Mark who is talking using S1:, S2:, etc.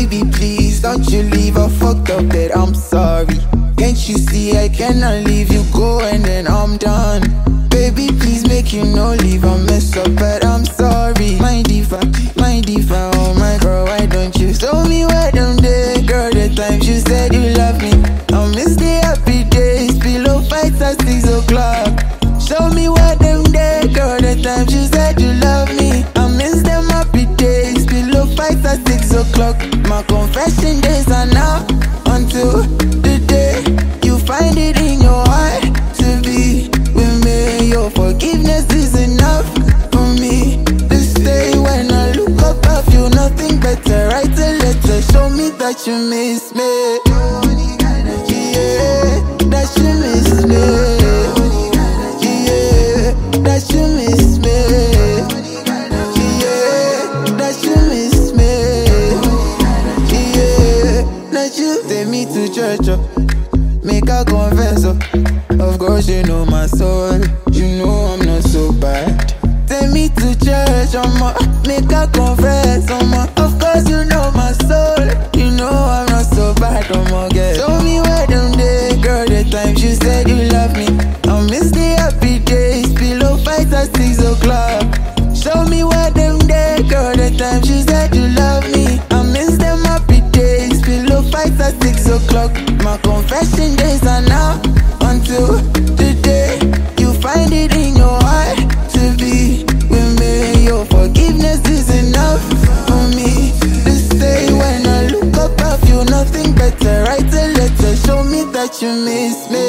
S1: baby, please don't you leave. I fucked up that I'm sorry. Can't you see I cannot leave you go and then I'm done. Baby, please make you no leave. I mess up, but I'm sorry. My diva, oh my girl, why don't you show me where them day, girl? The times you said you love me, I miss the happy days. Pillow fights at 6 o'clock. Show me where them day, girl. The times you said you love me, I miss them happy days. Pillow fights at 6 o'clock. My confession days are now until the day you find it in your heart to be with me. Your forgiveness is enough for me to stay. When I look up, I feel nothing better. Write a letter, show me that you miss me. Yeah, that you miss me. Yeah, that you miss me. Yeah, that you miss me. Yeah, that you take me to church, make a confess, of course you know my soul. You know I'm not so bad. Take me to church, make a confess, of course you know my soul. You know I'm not so bad, girl. Show me where them day, girl. The times you said you love me, I miss the happy days. Pillow fights at 6 o'clock. Show me where them day, girl. The times you said you love me, I miss them happy days. Pillow fights at 6 o'clock. My confession days are now until the day you find it in your heart to be with me. Your forgiveness is enough for me to stay. When I look up, I feel nothing better. Write a letter, show me that you miss me.